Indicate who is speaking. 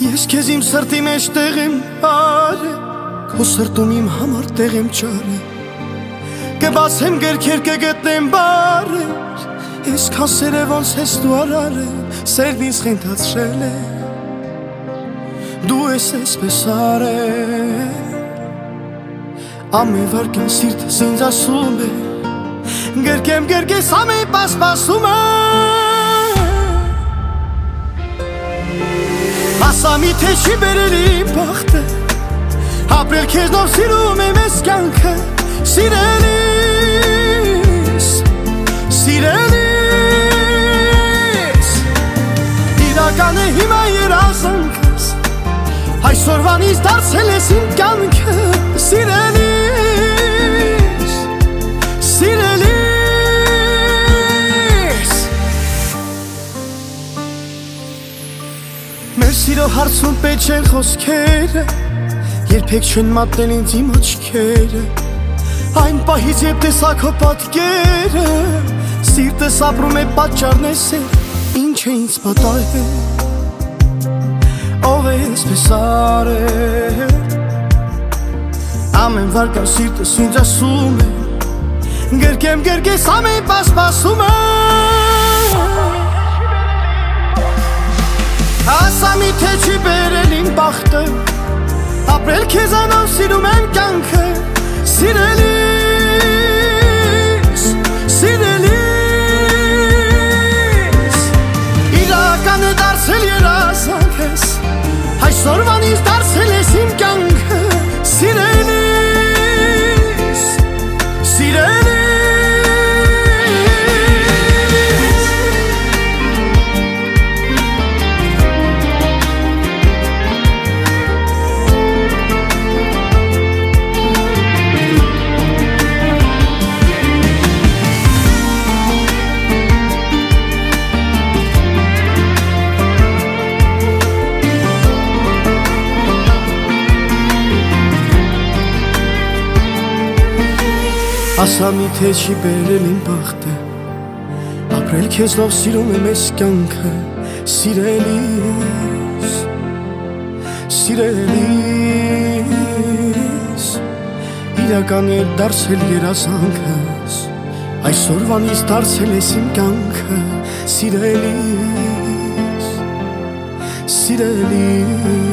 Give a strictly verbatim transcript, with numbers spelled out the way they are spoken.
Speaker 1: Ես քեզ իմ սրտի մեջ տեղ եմ արել, քո սրտում իմ համար տեղ եմ ճարել, կբացեմ գրքեր կգտնեմ բառեր, այսքան սերը ոնց ես դու արարել, սերն ինձ խենթացրել է, դու ես այսպես արել, ամեն վարկան սիրտս ինձ ասում է, գրկեմ գրկես ամեն պասպասում է, ասա մի թե չի բերել իմ բախտը, ապրել քեզնով սիրում եմ ես կյանքը, սիրելիս, սիրելիս, իրական է հիմա երազանքս, այսօրվանից դարձել ես իմ կյանքը, սիրելիս, սիրելիս, մեր սիրո հարցում պետք չեն խոսքերը, երբեք չեն մատնել ինձ իմ աչքերը, այն պահից երբ տեսա քո պատկերը, սիրտս ապրում է պատճառնես է, ինչ է ինձ պատահել, ով է այսպես արել, ամեն վարկան սիրտս ինձ ասում է, գրկեմ գրկես ամեն պասպասում է, ասա մի թե չի բերել իմ բախտը, ապրել քեզանով սիրում եմ կյանքը, սիրելիս, սիրելիս, իրական է դարձել երազանքս, այսօրվանից դարձել ես իմ կյանքը, սիրելիս, սիրելիս, ասա մի թե չի բերել իմ բախտը, ապրել քեզնով սիրում եմ ես կյանքը, սիրելիս, սիրելիս, իրական է դարձել երազանքս, այսօրվանից դարձել ես իմ կյանքը, սիրելիս, սիրելիս,